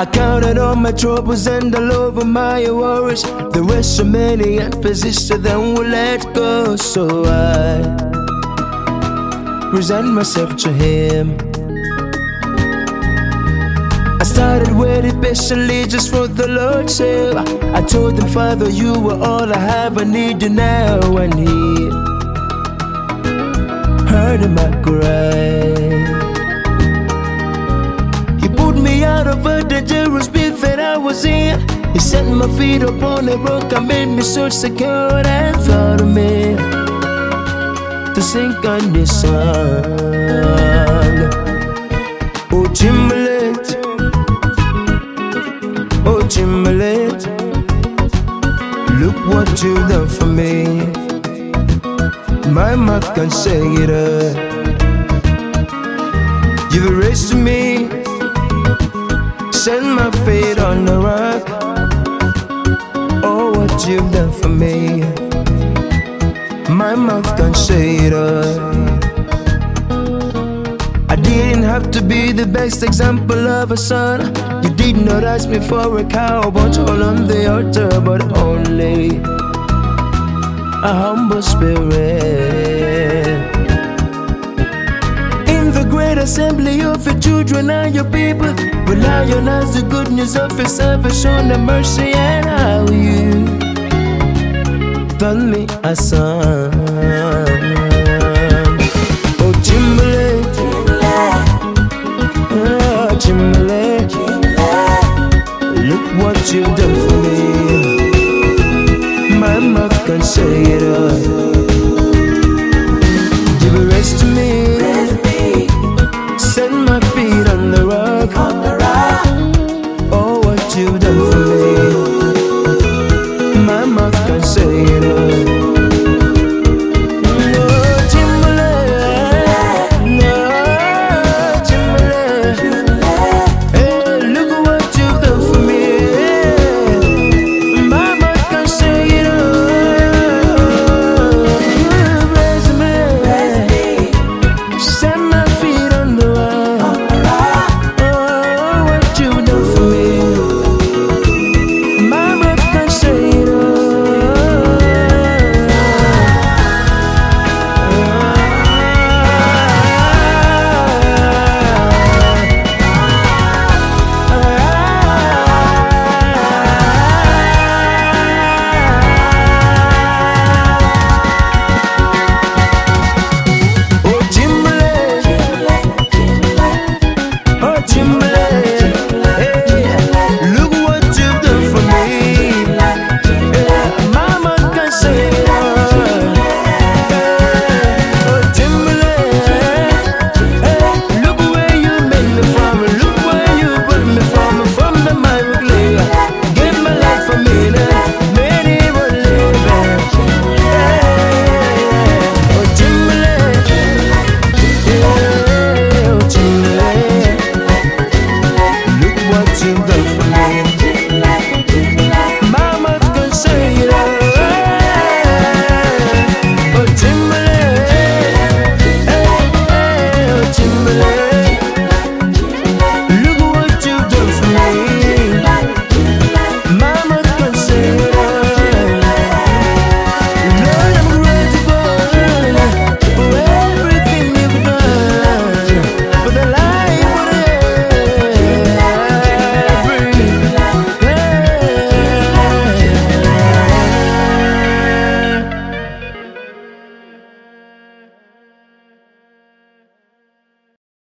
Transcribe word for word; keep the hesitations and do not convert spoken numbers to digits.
I counted all my troubles and all over my worries. There were so many unpossessed that will let go. So I resigned myself to Him. I started waiting patiently just for the Lord's sake. I told Him, Father, You are all I have, I need You now. And He heard my cry. He pulled me out of a dangerous pit that I was in. He set my feet upon a rock and made me so secure, and thought of me to sing on this song. Oh, Timberlake, oh, Timberlake, look what You've done for me. My mouth can't say it up. You've erased me, set my feet on the rock. Oh, what You've done for me, my mouth can't say it all. I didn't have to be the best example of a son. You did not ask me for a cow, but all on the altar, but only a humble spirit. In the great assembly of Your children and Your people, rely on us the good news of His salvation and mercy, and how You done me a son.